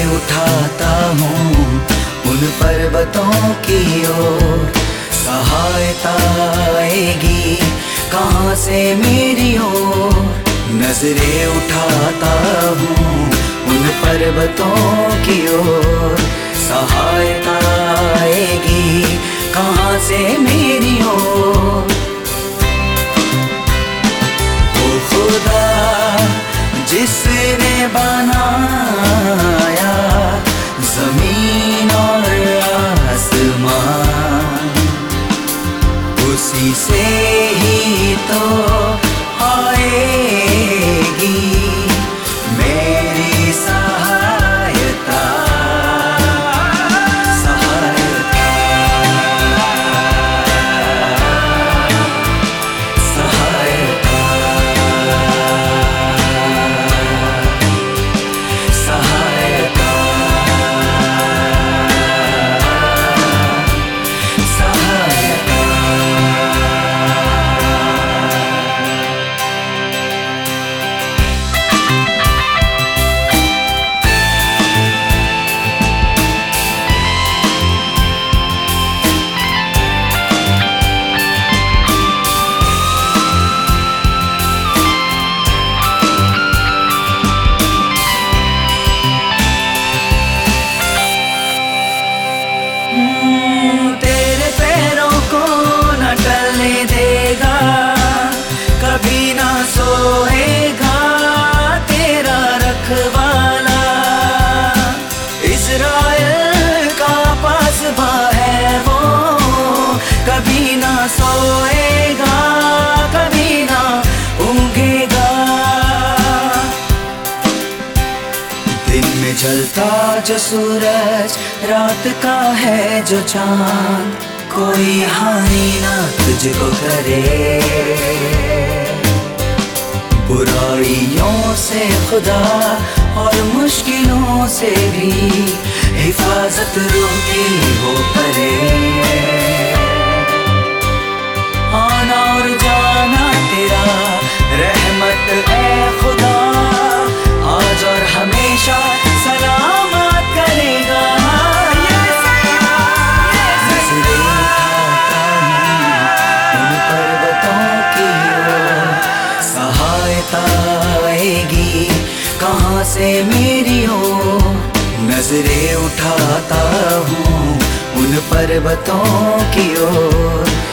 उठाता हूँ उन पर्वतों की ओर। सहायता आएगी कहाँ से मेरी ओर। नजरें उठाता हूँ उन पर्वतों की ओर। सहायता आएगी कहाँ से मेरी ओर। ओ खुदा जिसने बनाया जमीन और आसमान, उसी से ही तो आएगी मेरी सहायता। सहायता सहायता सहायता सहायता। तेरे पैरों को न टलने देगा, कभी ना सोएगा तेरा रखवाला। इज़राइल का पासबा है वो, कभी ना सोएगा कभी ना ऊँघेगा। दिन में जलता जो सूरज, रात का है जो चांद, कोई हानि ना तुझको करे। बुराइयों से खुदा और मुश्किलों से भी हिफाजत रूही वो करे। आना और जाना तेरा रहमत है खुदा, आज और हमेशा सलामत करेगा। नजरें उठाता हूँ उन पर्वतों की ओर। सहायता आएगी कहाँ से मेरी ओर। नजरें उठाता हूँ उन पर्वतों की ओर।